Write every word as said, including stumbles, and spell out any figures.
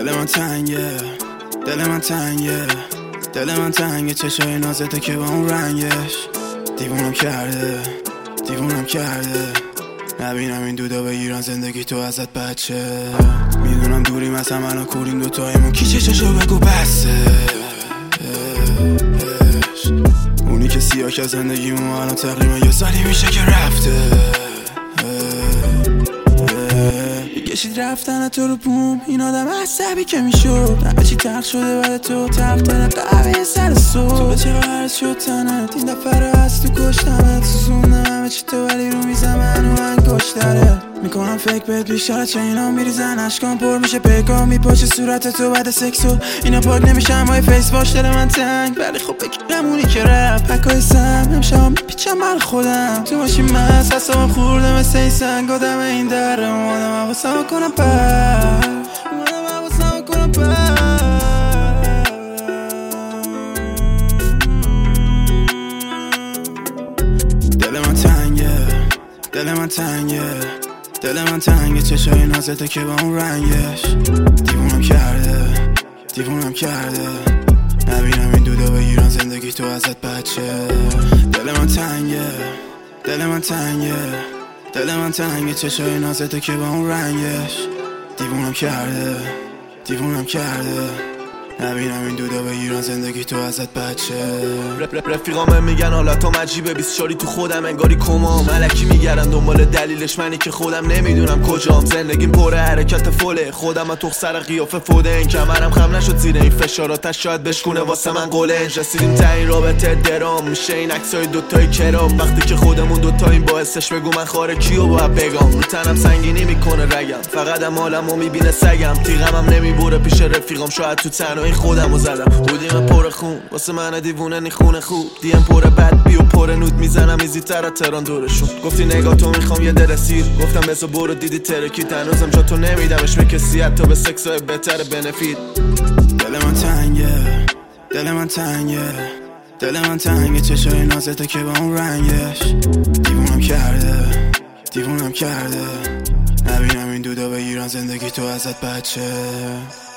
دل من تنگه، دل من تنگه، دل من تنگه، چشای نازته که با اون رنگش دیوونم کرده، دیوونم کرده. نبینم این دودا بگیرن زندگی تو ازت بچه. میدونم دوریم از هم الان کوریم دوتایمون، کی چشاشو بگو بسه. اونی که سیاه که زندگیمون الان تقریبا یه سالی میشه که رفته. کشید رفتن تو رو بوم، این آدم عصبی که میشد. همه چی تلخ شده بعد تو تلخ تره قهوه سر صبح. تو به چرا عرض شد تنت این دفعه رو از تو کشتمت. سوزوندم همه چی تو ولی رو میزم منو انگشتره. میکنم فکر بهت بیشتر چه اینا میریزن اشکام پر میشه پیکام میپاشه صورت تو بعد سکسو. اینا پاک نمیشم های فیس باش دل من تنگ ولی خب بگیرم اونی که رفت پکای سم امشب میپیچم من خودم تو ماشین مست حسابم خورده مثل این سنگ آدم این در اومدم حواسم کنم پر اومدم حواسم کنم پر. دل من تنگه، دل من تنگه، دل من تنگه، چشای نازته که با اون رنگش دیوونم کرده، دیوونم کرده. نبینم این دودا بگیرن زندگی تو ازت بچه. دل من تنگه، دل من تنگه، دل من تنگه، چشای نازته که با اون رنگش دیوونم کرده، دیوونم کرده. نبینم این دودا بگیرن زندگی تو ازت بچه. رفیقامه میگن حالا تو مجیبه بیست چاری تو خودم انگاری کمام. ملکی میگردن دنبال دلیلش منی که خودم نمیدونم کجام. زندگیم پره حرکت فوله خودم و تو سر قیافه فوده. این کمرم خم نشد زیر این فشاراتش شاید بشکونه واسه من قلنج. رسیدیم تا این رابطه درام میشه این عکسای دوتای کرام. وقتی که خودمون دوتاییم باعثش بگو من خاره کیو باید بگم. رو تنم سنگینی میکنه رگم فقط هم حالمو میبینه سگم. تیغمم نمیبره پیش رفیقام شاید تو تنهایی خودمو زدم. بودیم پر خون واسه من دیوونه نی خونه خوب. دیم پر بد بیو پر نود میزنم ایزی تر تران دورشون. گفتی نگاه تو میخوام یه دل سیر گفتم بسو برو دیدی ترکی تنوزم جا تو نمیدمش به کسی حتی به سکسای بهتر بنفید. دل من تنگه، دل من تنگه، دل من تنگه، چشای نازته که با اون رنگش دیوونم کرده، دیوونم کرده. نبینم این دودا بگیرن زندگی تو ازت بچه.